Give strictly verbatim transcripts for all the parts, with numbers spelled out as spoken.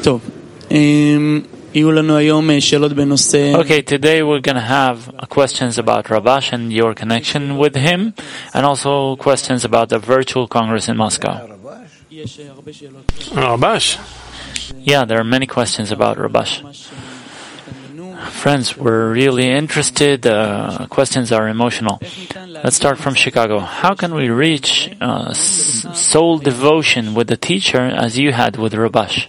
טוב. Okay, today we're going to have questions about Rabash and your connection with him, and also questions about the virtual Congress in Moscow. Rabash? Yeah, there are many questions about Rabash. Friends, we're really interested. Uh, questions are emotional. Let's start from Chicago. How can we reach uh, s- soul devotion with the teacher as you had with Rabash?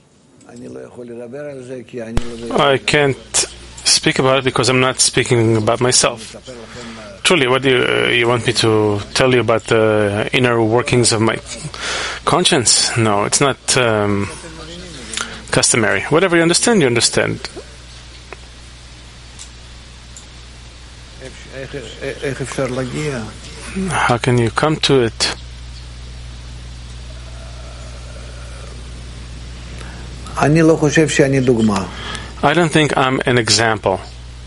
I can't speak about it because I'm not speaking about myself. Truly, what do you, uh, you want me to tell you about the inner workings of my conscience? No, it's not um, customary. Whatever you understand, you understand. How can you come to it? I don't think I'm an example.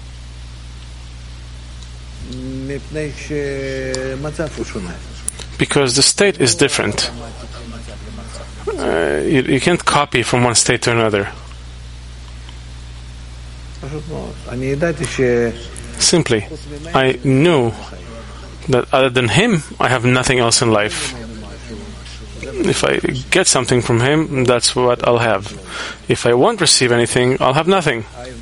Because the state is different. Uh, you, you can't copy from one state to another. Simply, I knew that other than him, I have nothing else in life. If I get something from him, that's what I'll have. If I won't receive anything, I'll have nothing.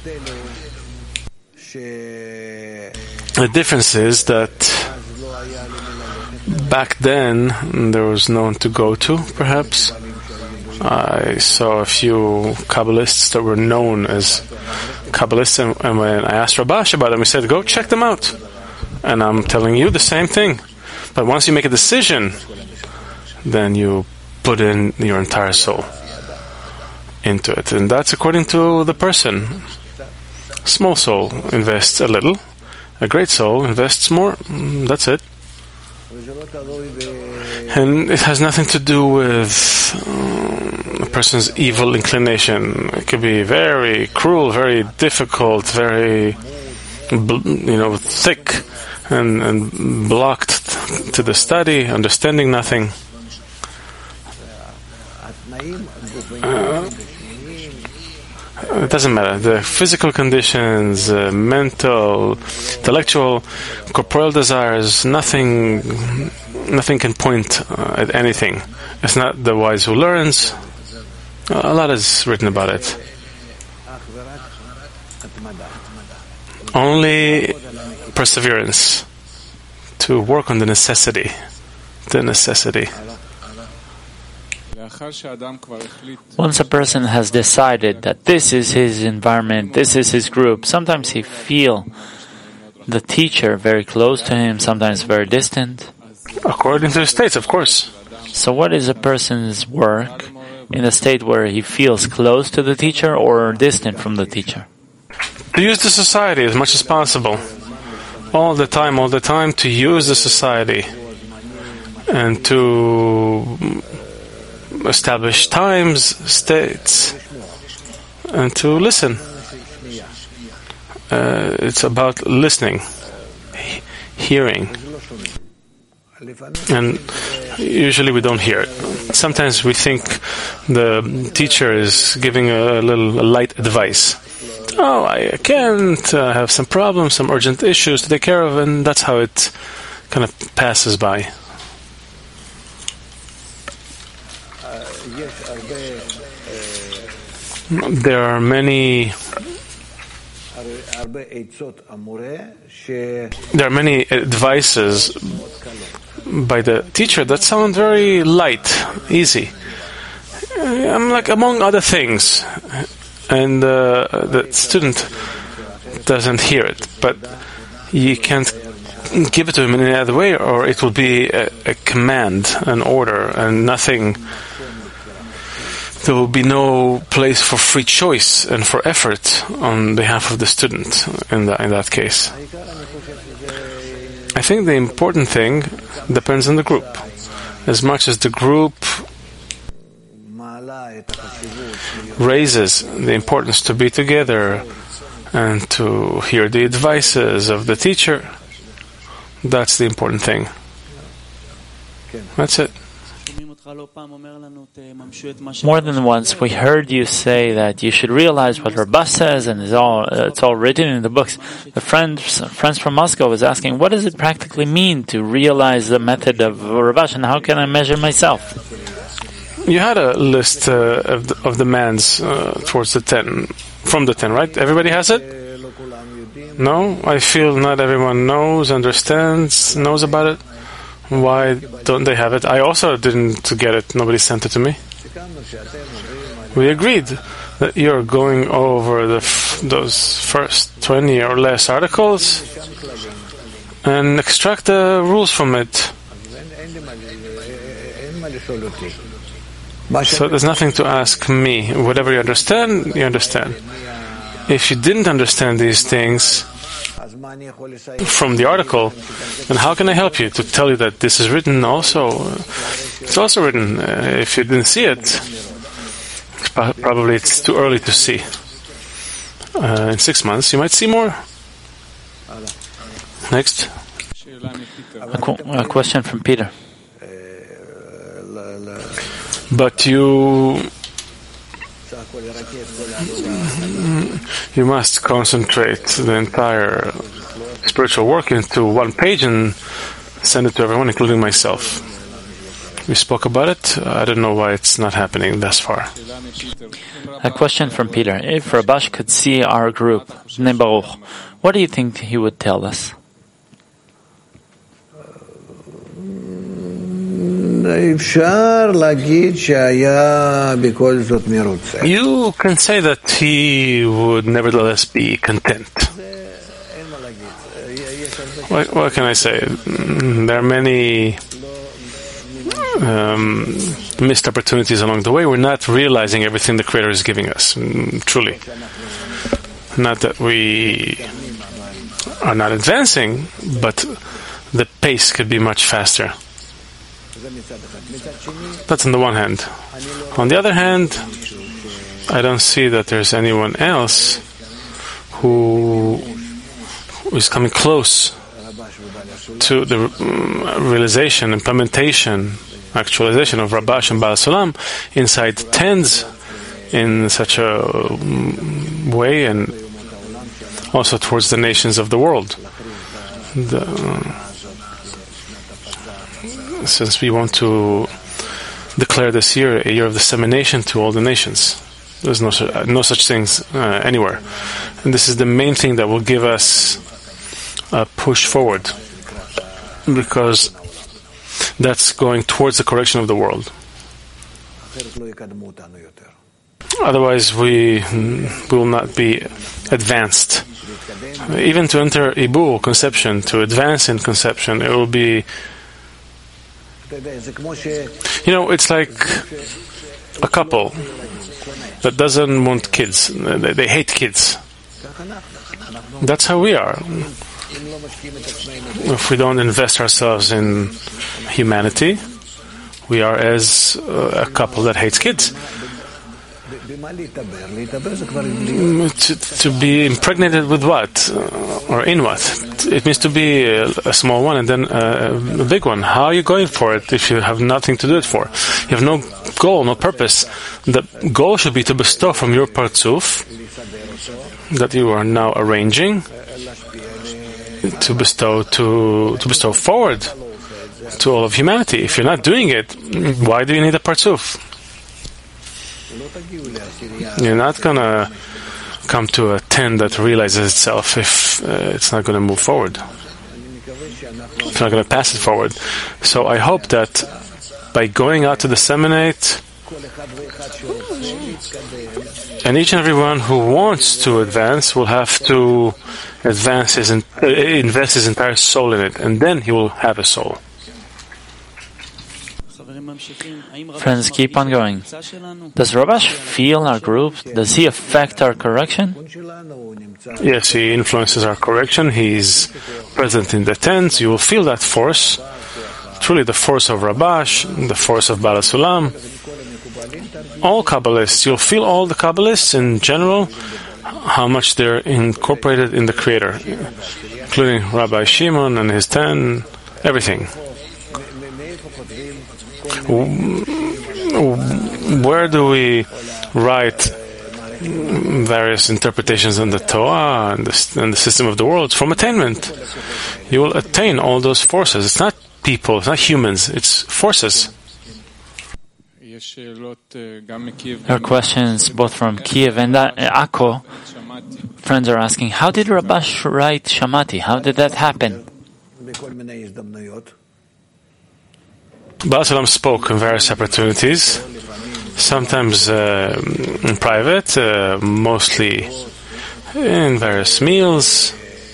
The difference is that back then, there was no one to go to, perhaps. I saw a few Kabbalists that were known as Kabbalists, and, and when I asked Rabash about them, he said, go check them out. And I'm telling you the same thing. But once you make a decision, then you put in your entire soul into it. And that's according to the person. Small soul invests a little. A great soul invests more. That's it. And it has nothing to do with um, a person's evil inclination. It could be very cruel, very difficult, very, you know, thick and, and blocked to the study, understanding nothing. Uh, it doesn't matter. The physical conditions, uh, mental, intellectual, corporeal desires, nothing nothing can point uh, at anything. It's not the wise who learns. A lot is written about it. Only perseverance to work on the necessity. The necessity. Once a person has decided that this is his environment, this is his group, sometimes he feels the teacher very close to him, sometimes very distant. According to the states, of course. So what is a person's work in a state where he feels close to the teacher or distant from the teacher? To use the society as much as possible. All the time, all the time, to use the society. And to establish times, states, and to listen. Uh, it's about listening, he- hearing. And usually we don't hear it. Sometimes we think the teacher is giving a little a light advice. Oh, I can't, I have some problems, some urgent issues to take care of, and that's how it kind of passes by. There are many there are many advices by the teacher that sound very light, easy. I'm like among other things, and uh, the student doesn't hear it, but you can't give it to him in any other way, or it will be a, a command, an order, and nothing. There will be no place for free choice and for effort on behalf of the student in that, in that case. I think the important thing depends on the group. As much as the group raises the importance to be together and to hear the advices of the teacher, that's the important thing. That's it. More than once, we heard you say that you should realize what Rabash says, and it's all, uh, it's all written in the books. The friends, friends from Moscow was asking, what does it practically mean to realize the method of Rabash, and how can I measure myself? You had a list uh, of, the, of demands uh, towards the ten, from the ten, right? Everybody has it? No? I feel not everyone knows, understands, knows about it. Why don't they have it? I also didn't get it. Nobody sent it to me. We agreed that you're going over the f- those first twenty or less articles and extract the rules from it. So there's nothing to ask me. Whatever you understand, you understand. If you didn't understand these things from the article, then how can I help you to tell you that this is written also? It's also written. Uh, if you didn't see it, probably it's too early to see. Uh, in six months, you might see more. Next. A, qu- a question from Peter. But you... You must concentrate the entire spiritual work into one page and send it to everyone, including myself. We spoke about it. I don't know why it's not happening thus far. A question from Peter. If Rabash could see our group, Bnei Baruch, what do you think he would tell us? You can say that he would nevertheless be content. What, what can I say? There are many um, missed opportunities along the way. We're not realizing everything the Creator is giving us, truly. Not that we are not advancing, but the pace could be much faster. That's on the one hand. On the other hand, I don't see that there's anyone else who is coming close to the um, realization, implementation, actualization of Rabash and Baal Sulam inside tens in such a um, way, and also towards the nations of the world. The, uh, since we want to declare this year a year of dissemination to all the nations. There's no, no such things uh, anywhere. And this is the main thing that will give us a push forward, because that's going towards the correction of the world. Otherwise, we will not be advanced. Even to enter Ibur, conception, to advance in conception, it will be... You know, it's like a couple that doesn't want kids. They, they hate kids. That's how we are. If we don't invest ourselves in humanity, we are as uh, a couple that hates kids. To, to be impregnated with what? Uh, or in what? It means to be a, a small one and then a, a big one. How are you going for it if you have nothing to do it for? You have no goal, no purpose. The goal should be to bestow from your partzuf that you are now arranging to bestow to to bestow forward to all of humanity. If you're not doing it, why do you need a partzuf? You're not going to come to a ten that realizes itself if uh, it's not going to move forward. It's not going to pass it forward. So I hope that by going out to disseminate, and each and every one who wants to advance will have to advance his, uh, invest his entire soul in it, and then he will have a soul. Friends, keep on going. Does Rabash feel our group? Does he affect our correction? Yes, he influences our correction. He's present in the tents. You will feel that force. Truly the force of Rabash, the force of Baal Sulam. All Kabbalists, you'll feel all the Kabbalists in general, how much they're incorporated in the Creator, including Rabbi Shimon and his ten, everything. Where do we write various interpretations on the Torah and the, and the system of the world? From attainment. You will attain all those forces. It's not people, it's not humans, it's forces. There are questions both from Kiev and Akko. Friends are asking, how did Rabash write Shamati? How did that happen? Baal Sulam spoke in various opportunities, sometimes uh, in private, uh, mostly in various meals.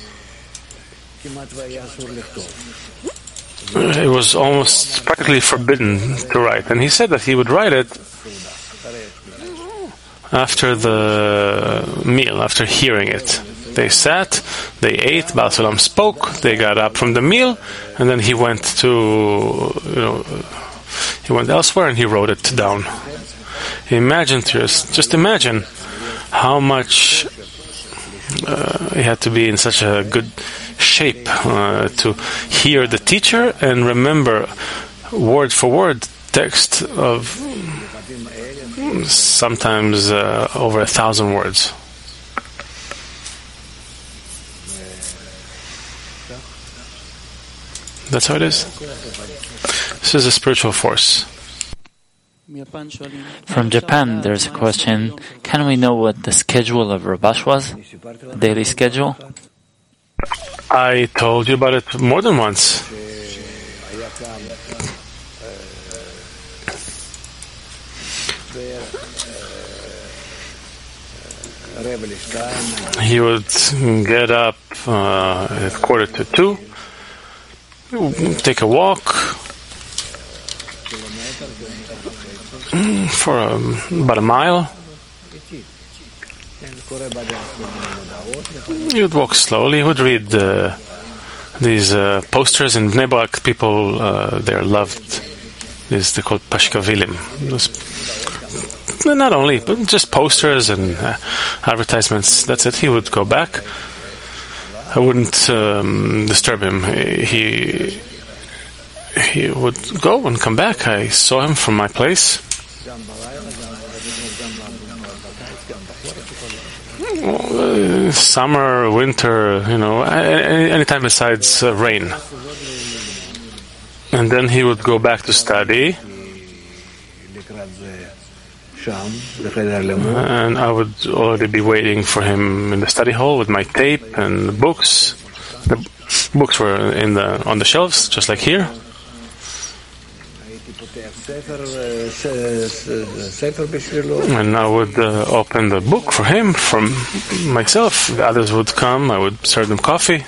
It was almost practically forbidden to write, and he said that he would write it after the meal, after hearing it. They sat, they ate, Baal Sulam spoke, they got up from the meal, and then he went to, you know, he went elsewhere and he wrote it down. Imagine, just imagine how much uh, he had to be in such a good shape uh, to hear the teacher and remember word for word text of sometimes uh, over a thousand words. That's how it is. This is a spiritual force. From Japan, there's a question. Can we know what the schedule of Rabash was? The daily schedule? I told you about it more than once. He would get up uh, at quarter to two, take a walk for um, about a mile. He would walk slowly. He would read uh, these uh, posters in Bnei Brak. People uh, there loved these. They're called pashkavilim. Not only, but just posters and uh, advertisements. That's it. He would go back. I wouldn't um, disturb him. He he would go and come back. I saw him from my place. Uh, summer, winter, you know, any, any time besides uh, rain. And then he would go back to study. And I would already be waiting for him in the study hall with my tape and the books. The books were in the on the shelves, just like here. And I would uh, open the book for him, from myself. The others would come, I would serve them coffee.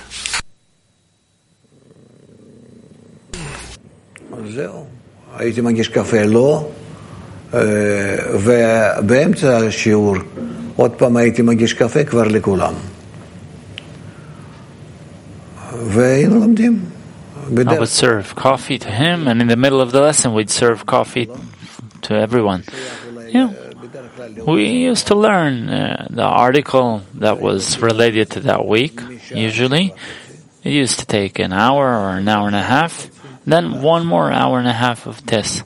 הייתי מגיש קפה לו, ובאמצע השיעור עוד פעם הייתי מגיש קפה כבר לכולם. והיינו לומדים. I would serve coffee to him, and in the middle of the lesson we'd serve coffee to everyone. Yeah. We used to learn uh, the article that was related to that week, usually. It used to take an hour or an hour and a half, then one more hour and a half of this.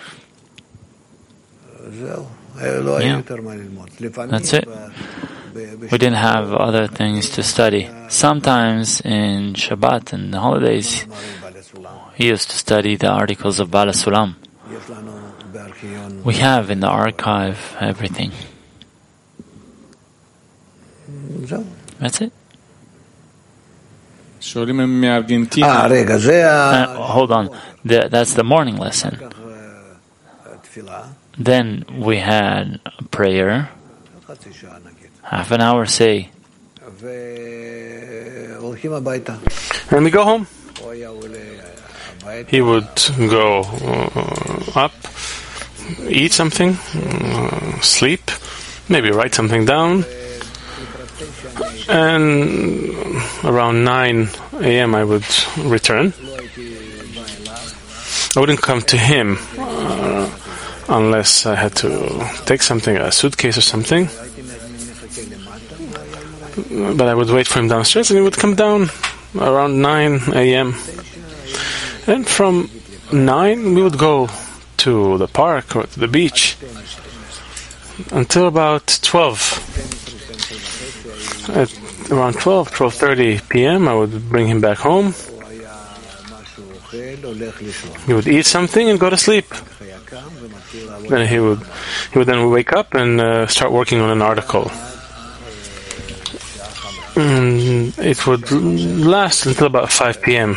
Yeah. That's it. We didn't have other things to study. Sometimes in Shabbat and the holidays, he used to study the articles of Baal Sulam. We have in the archive everything. That's it. Uh, hold on. The, that's the morning lesson. Then we had a prayer. Half an hour, say. And we go home. He would go uh, up, eat something, uh, sleep, maybe write something down. And around nine a.m. I would return. I wouldn't come to him uh, unless I had to take something, a suitcase or something. But I would wait for him downstairs, and he would come down around nine a.m. And from nine, we would go to the park or to the beach until about twelve. At around twelve, twelve thirty p.m., I would bring him back home. He would eat something and go to sleep. Then he would he would then wake up and uh, start working on an article. And it would last until about five p.m.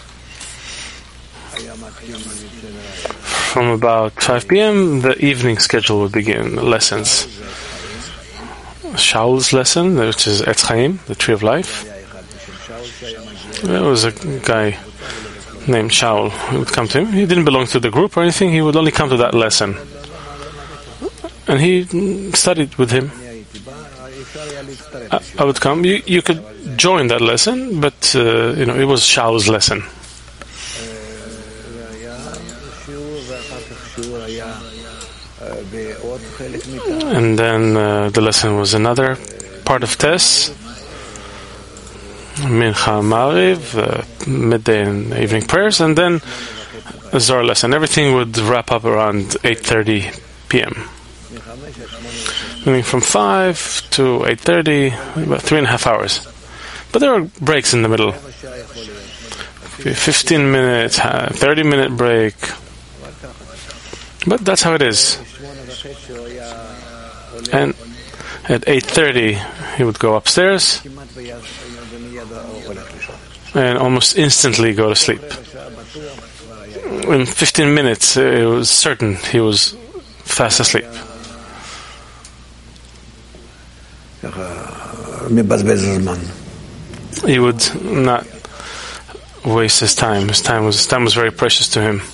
From about five p.m., the evening schedule would begin, lessons. Shaul's lesson, which is Etz Chaim, the Tree of Life. There was a guy named Shaul who would come to him. He didn't belong to the group or anything. He would only come to that lesson. And he studied with him. I, I would come. You, you could join that lesson, but uh, you know it was Shaul's lesson. And then uh, the lesson was another part of Tess, Mincha, Mariv, uh, midday and evening prayers, and then a Zohar lesson. Everything would wrap up around eight thirty p.m. Meaning from five to eight thirty, about three and a half hours. But there were breaks in the middle. fifteen minutes, thirty minute break. But that's how it is. And at eight thirty, he would go upstairs and almost instantly go to sleep. In fifteen minutes, it was certain he was fast asleep. He would not waste his time. His time was, time was very precious to him.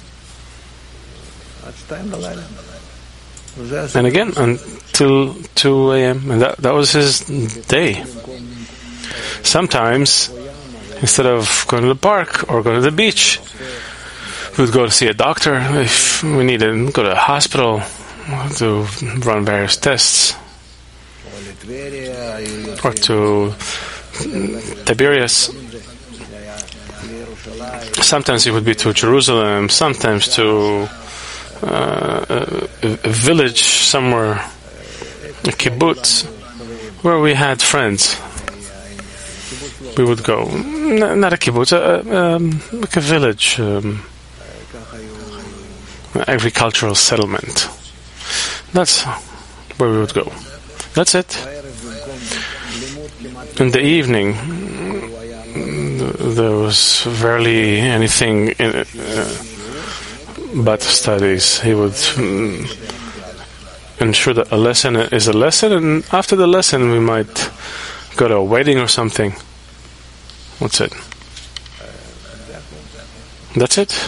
And again, until two a.m. And that, that was his day. Sometimes, instead of going to the park or going to the beach, we would go to see a doctor if we needed, go to a hospital to run various tests, or to Tiberias. Sometimes it would be to Jerusalem, sometimes to uh, a, a village somewhere, a kibbutz, where we had friends. We would go. N- not a kibbutz, a, um, like a village, um, agricultural settlement. That's where we would go. That's it. In the evening, there was rarely anything in it, uh, but studies. He would um, ensure that a lesson is a lesson, and after the lesson we might go to a wedding or something. That's it. That's it.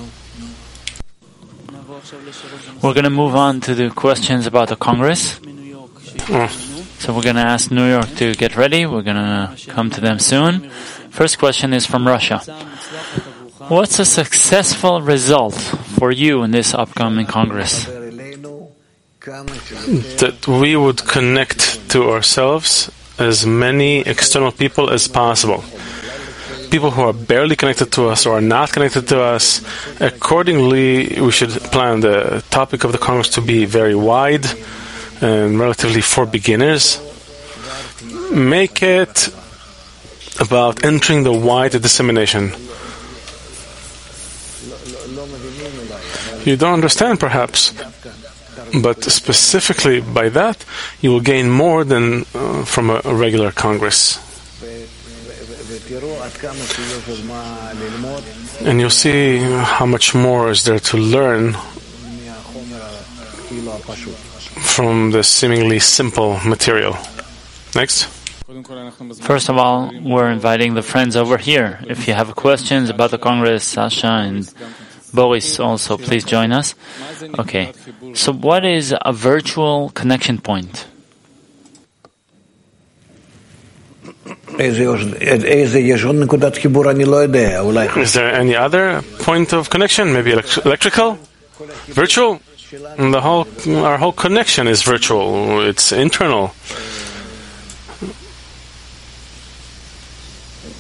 We're going to move on to the questions about the Congress. Oh. So we're going to ask New York to get ready. We're going to come to them soon. First question is from Russia. What's a successful result for you in this upcoming Congress? That we would connect to ourselves as many external people as possible. People who are barely connected to us or are not connected to us. Accordingly, we should plan the topic of the Congress to be very wide and relatively for beginners. Make it about entering the wide dissemination. You don't understand, perhaps, but specifically by that, you will gain more than uh, from a, a regular Congress. And you'll see how much more is there to learn from the seemingly simple material. Next. First of all, we're inviting the friends over here. If you have questions about the Congress, Sasha and Boris also, please join us. Okay. So what is a virtual connection point? Is there any other point of connection? Maybe elect- electrical? Virtual? And the whole, our whole connection is virtual. It's internal.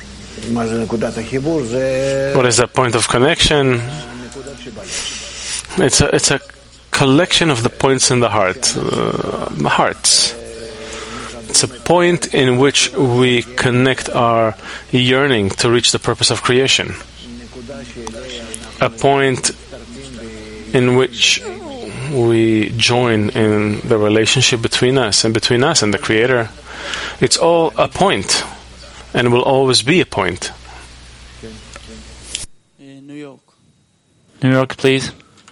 What is that point of connection? It's a, it's a collection of the points in the heart, uh, hearts. It's a point in which we connect our yearning to reach the purpose of creation. A point in which we join in the relationship between us and between us and the Creator. It's all a point, and will always be a point. New York. New York, please.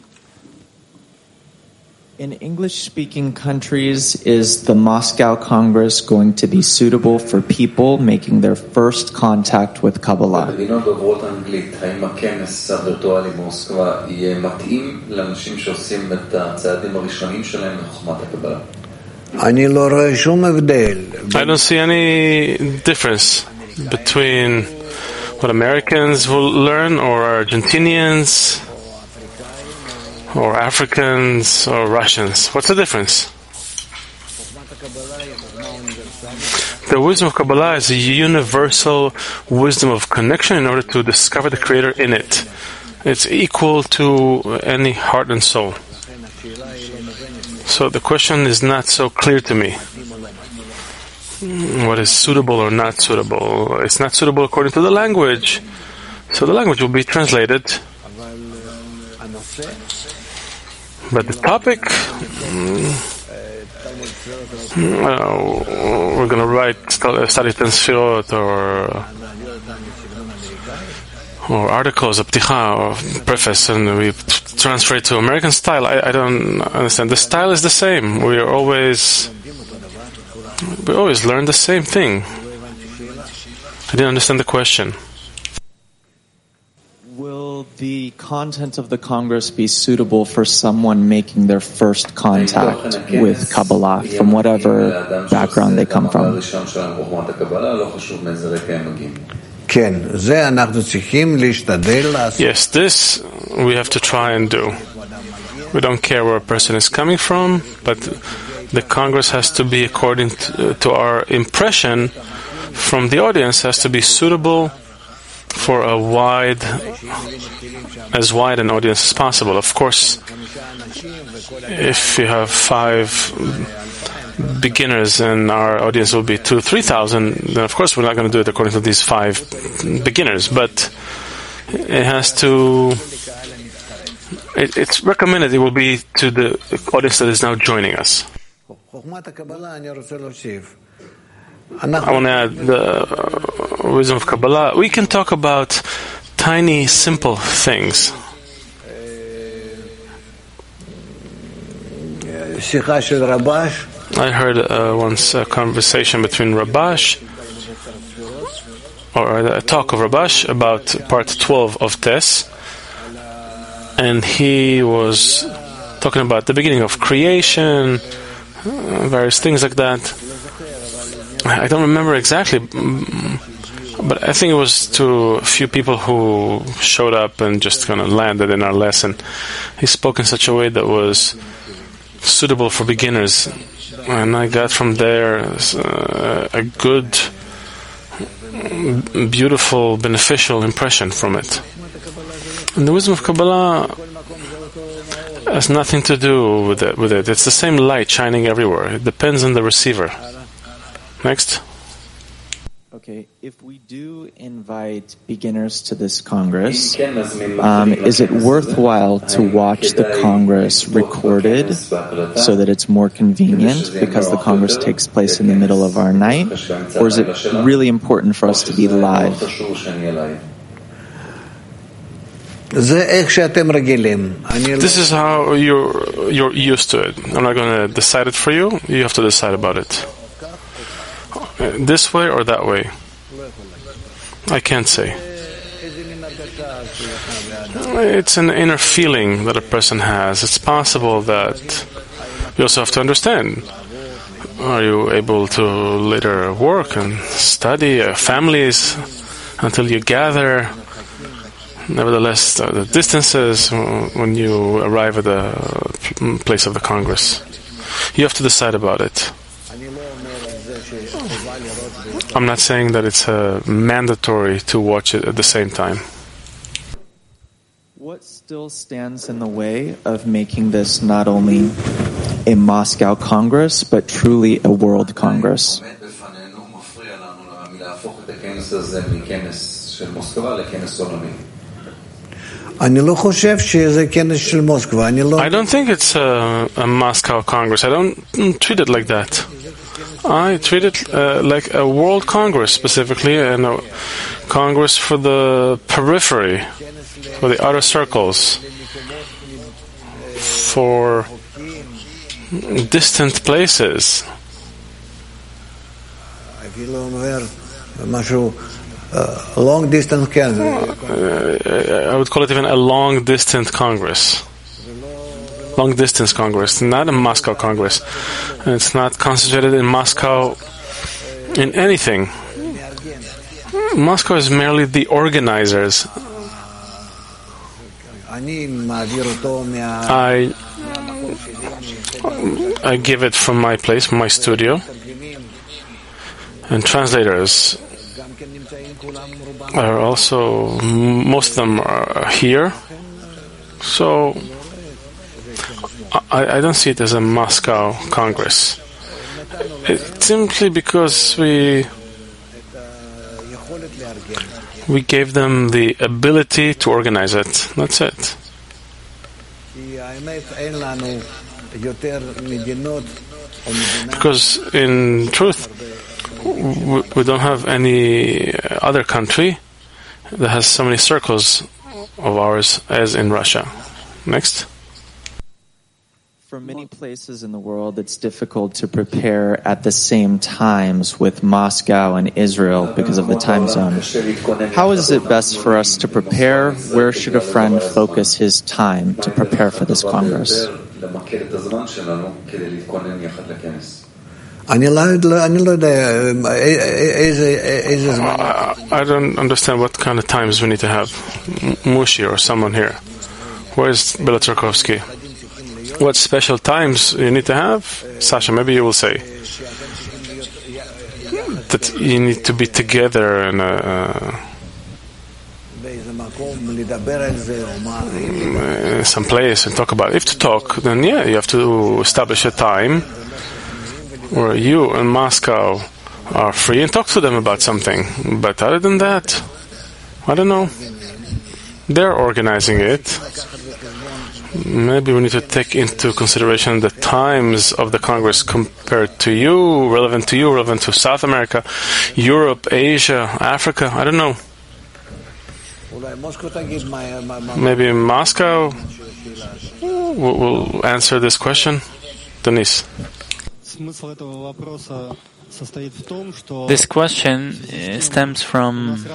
In English-speaking countries, is the Moscow Congress going to be suitable for people making their first contact with Kabbalah? במדינות דוברות אנגלית, האם הכנס הווירטואלי במוסקבה יהיה מתאים לאנשים שעושים את הצעדים הראשונים שלהם לחוכמת הקבלה? אני לא רואה שום הבדל. I don't see any difference between what Americans will learn, or Argentinians, or Africans, or Russians. What's the difference? The wisdom of Kabbalah is a universal wisdom of connection in order to discover the Creator in it. It's equal to any heart and soul. So the question is not so clear to me. What is suitable or not suitable? It's not suitable according to the language. So the language will be translated. But the topic, uh, we're going to write study Sfirot or or articles, a pticha or preface, and we transfer it to American style. I, I don't understand. The style is the same. We are always we always learn the same thing. I didn't understand the question. Will the content of the Congress be suitable for someone making their first contact with Kabbalah, from whatever background they come from? Yes, this we have to try and do. We don't care where a person is coming from, but the Congress has to be according to, to our impression from the audience, has to be suitable for a wide, as wide an audience as possible. Of course, if you have five beginners and our audience will be two, three thousand, then of course we're not going to do it according to these five beginners. But it has to. It, it's recommended it will be to the audience that is now joining us. I want to add the uh, wisdom of Kabbalah. We can talk about tiny, simple things. I heard uh, once a conversation between Rabash, or a talk of Rabash about part twelve of Tes, and he was talking about the beginning of creation, uh, various things like that. I don't remember exactly, but I think it was to a few people who showed up and just kind of landed in our lesson. He spoke in such a way that was suitable for beginners, and I got from there uh, a good, beautiful, beneficial impression from it. And the wisdom of Kabbalah has nothing to do with it. With it, it's the same light shining everywhere. It depends on the receiver. Next. Okay, if we do invite beginners to this Congress, um, is it worthwhile to watch the Congress recorded so that it's more convenient because the Congress takes place in the middle of our night? Or is it really important for us to be live? This is how you're, you're used to it. I'm not going to decide it for you. You have to decide about it. This way or that way? I can't say. It's an inner feeling that a person has. It's possible that you also have to understand. Are you able to later work and study, uh, families, until you gather? Nevertheless, uh, the distances when you arrive at the place of the Congress. You have to decide about it. I'm not saying that it's uh, mandatory to watch it at the same time. What What still stands in the way of making this not only a Moscow Congress, but truly a world Congress? I don't think it's a, a Moscow Congress. I don't treat it like that. I treat it uh, like a World Congress specifically, and a Congress for the periphery, for the outer circles, for distant places. Uh, long distance Congress. Uh, I would call it even a long distance Congress. Long distance Congress, not a Moscow Congress. And it's not concentrated in Moscow in anything. Moscow is merely the organizers. I I give it from my place, from my studio. And translators are also, most of them are here. So I, I don't see it as a Moscow Congress. It's simply because we we gave them the ability to organize it. That's it. Because in truth, we don't have any other country that has so many circles of ours as in Russia. Next. For many places in the world, it's difficult to prepare at the same times with Moscow and Israel because of the time zone. How is it best for us to prepare? Where should a friend focus his time to prepare for this Congress? I don't understand what kind of times we need to have. Mushi or someone here. Where's Belatarkovsky? What special times you need to have? Sasha, maybe you will say that you need to be together in a, uh, some place and talk about it. If to talk, then yeah, you have to establish a time where you and Moscow are free and talk to them about something. But other than that, I don't know. They're organizing it. Maybe we need to take into consideration the times of the Congress compared to you, relevant to you, relevant to South America, Europe, Asia, Africa. I don't know. Maybe Moscow will, will answer this question. Denise. This question stems from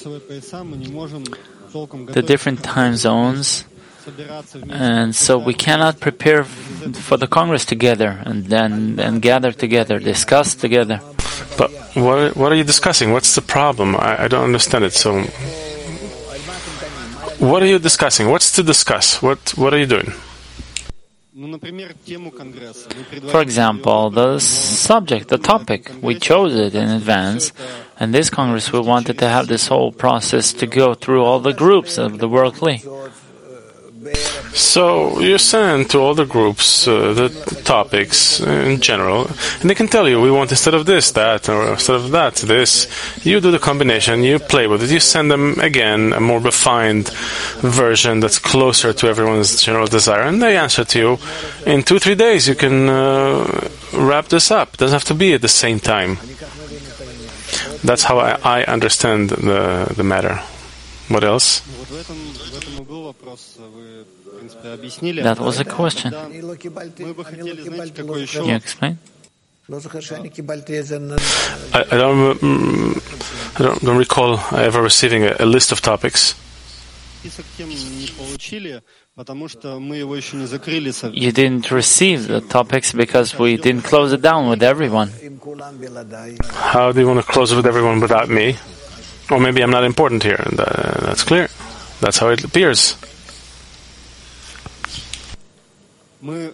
the different time zones, and so we cannot prepare f- for the Congress together and then and gather together, discuss together. But what what are you discussing? What's the problem? I, I don't understand it. So, what are you discussing? What's to discuss? What what are you doing? For example, the subject, the topic, we chose it in advance, and this Congress we wanted to have this whole process to go through all the groups of the World Kli. So you send to all the groups uh, the topics in general, and they can tell you, we want instead of this, that, or instead of that, this. You do the combination, you play with it, you send them again a more refined version that's closer to everyone's general desire, and they answer to you. In two, three days you can uh, wrap this up. It doesn't have to be at the same time. That's how I, I understand the, the matter. What else? That was a question. Can you explain? I, I, don't, um, I don't, don't recall ever receiving a, a list of topics. You didn't receive the topics because we didn't close it down with everyone. How do you want to close it with everyone without me? Or maybe I'm not important here. And, uh, that's clear. That's how it appears. No,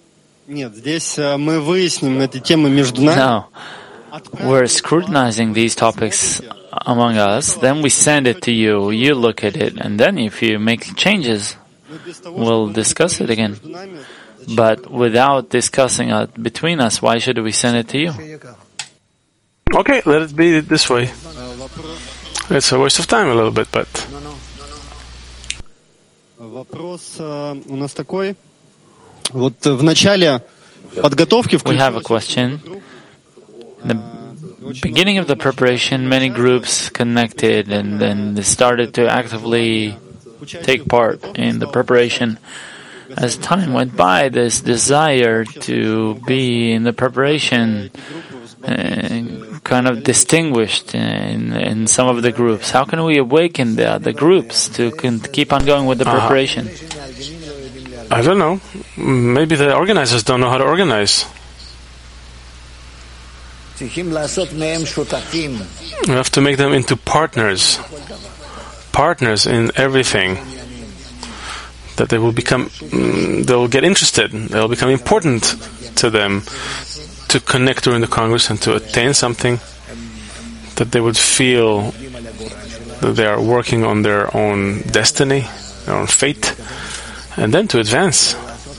we're scrutinizing these topics among us, then we send it to you, you look at it, and then if you make changes, we'll discuss it again. But without discussing it between us, why should we send it to you? Okay, let it be this way. It's a waste of time a little bit, but... Вопрос у нас такой. Вот в начале подготовки... We have a question. The beginning of the preparation, many groups connected and then they started to actively take part in the preparation. As time went by, this desire to be in the preparation uh, kind of distinguished in, in some of the groups. How can we awaken the, the groups to con- keep on going with the preparation? Uh, I don't know. Maybe the organizers don't know how to organize. We have to make them into partners. Partners in everything. That they will become, they will get interested, they will become important to them to connect during the Congress and to attain something, that they would feel that they are working on their own destiny, their own fate, and then to advance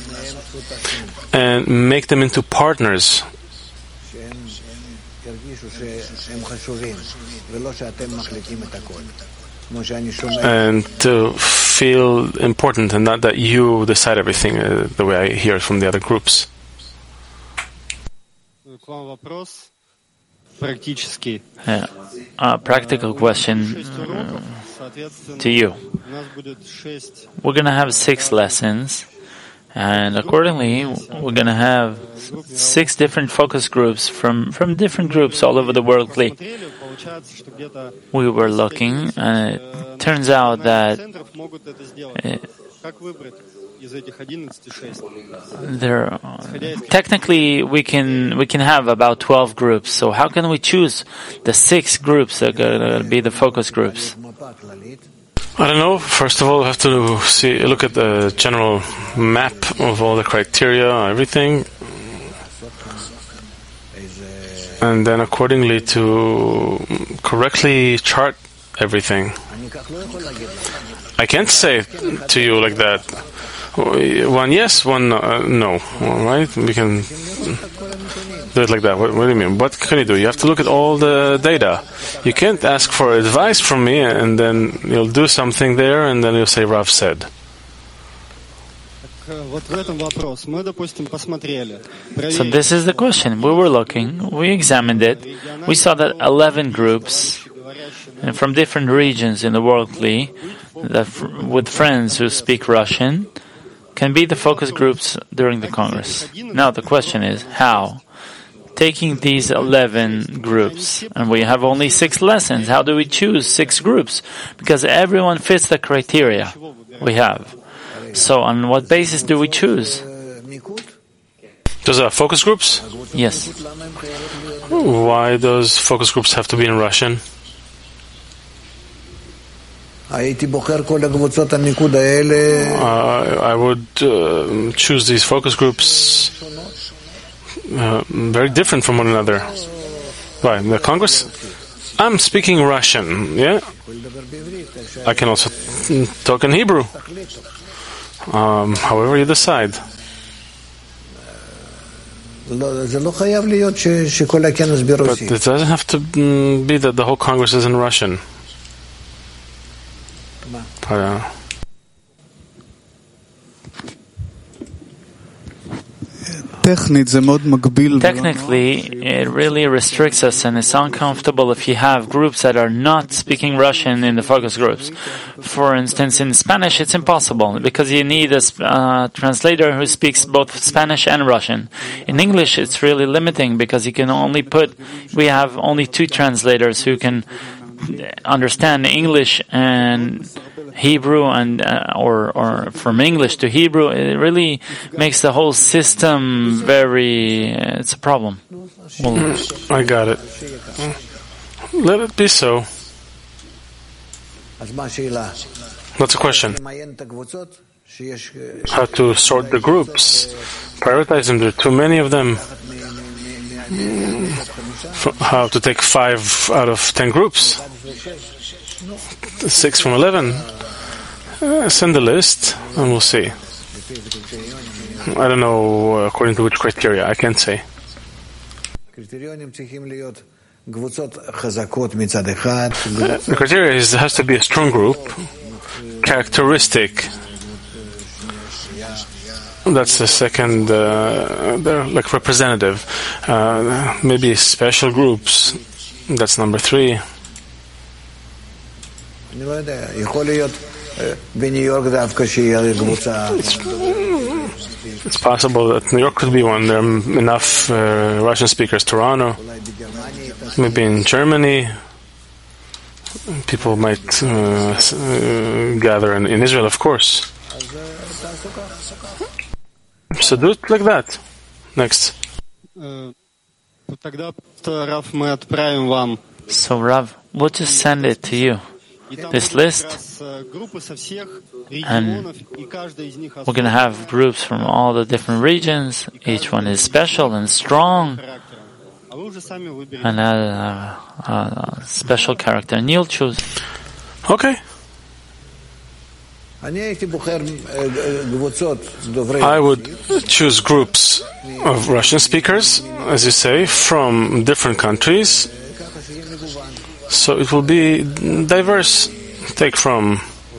and make them into partners. And to feel important and not that you decide everything, uh, the way I hear it from the other groups. Yeah. A practical question uh, to you. We're going to have six lessons, and accordingly, we're going to have six different focus groups from, from different groups all over the world. We were looking, and it turns out that uh, there, technically, we can we can have about twelve groups. So how can we choose the six groups that are going to be the focus groups? I don't know. First of all, we have to see look at the general map of all the criteria, everything. And then accordingly to correctly chart everything. I can't say to you like that. One yes, one uh, no. All right? We can do it like that. What, what do you mean? What can you do? You have to look at all the data. You can't ask for advice from me and then you'll do something there and then you'll say Rav said. So this is the question. We were looking, we examined it, we saw that eleven groups from different regions in the world, that with friends who speak Russian, can be the focus groups during the Congress. Now the question is, how? Taking these eleven groups, and we have only six lessons, how do we choose six groups? Because everyone fits the criteria we have. So on what basis do we choose? Those are focus groups? Yes. Why does focus groups have to be in Russian? Uh, I would uh, choose these focus groups uh, very different from one another. Why? The Congress? I'm speaking Russian, yeah? I can also talk in Hebrew. Um, however you decide. But it doesn't have to be that the whole Congress is in Russian. I don't know. Technically, it really restricts us and it's uncomfortable if you have groups that are not speaking Russian in the focus groups. For instance, in Spanish, it's impossible because you need a uh, translator who speaks both Spanish and Russian. In English, it's really limiting because you can only put, we have only two translators who can understand English and Hebrew, and uh, or or from English to Hebrew. It really makes the whole system very. Uh, it's a problem. Well, I got it. Let it be so. What's the question? How to sort the groups? Prioritize them. There are too many of them. How to take five out of ten groups? Six from eleven. Uh, send the list, and we'll see. I don't know uh, according to which criteria. I can't say. Uh, the criteria is there has to be a strong group, characteristic. That's the second, uh, they're like representative. Uh, maybe special groups. That's number three. It's, it's possible that New York could be one. There are enough uh, Russian speakers. Toronto, maybe in Germany, people might uh, uh, gather in, in Israel, of course. So do it like that. Next. So Rav, we'll just send it to you, this list, and we're going to have groups from all the different regions. Each one is special and strong and a, a, a special character, and you'll choose. Okay. I would choose groups of Russian speakers, as you say, from different countries. So it will be diverse. Take from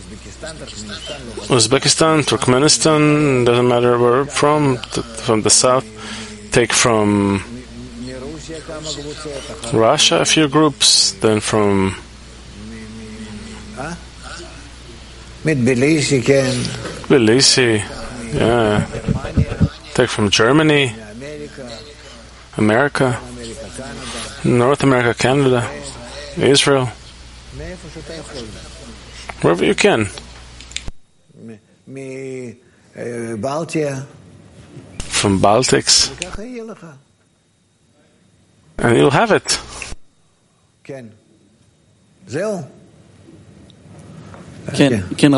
Uzbekistan, Turkmenistan, doesn't matter where from, from the south. Take from Russia a few groups, then from Tbilisi, yeah. Take from Germany, America, North America, Canada, Israel, wherever you can. From Baltics, and you'll have it. Yeah, there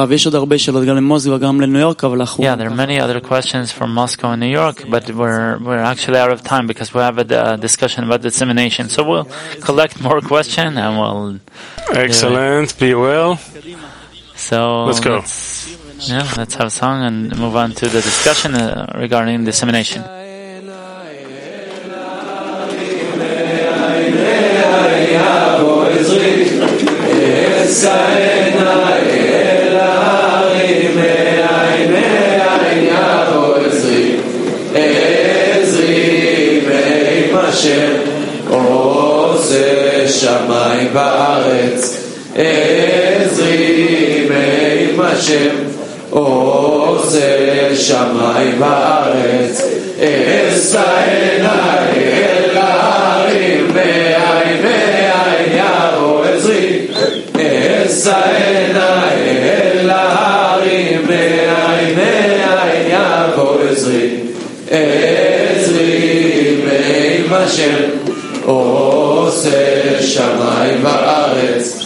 are many other questions from Moscow and New York, but we're we're actually out of time because we have a uh, discussion about dissemination. So we'll collect more questions and we'll. Excellent. Be well. So let's go. Let's, yeah, let's have a song and move on to the discussion uh, regarding dissemination. שמיים בארץ עזרי מעם השם עושה שמיים בארץ אשא עיניי אל ההרים מעין מעין יבוא עזרי אשא עיניי אל ההרים מעין מעין יבוא עזרי עזרי מעם השם עושה שמיים בארץ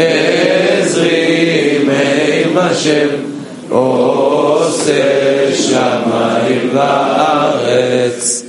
עזרי מעם השם עושה שמיים בארץ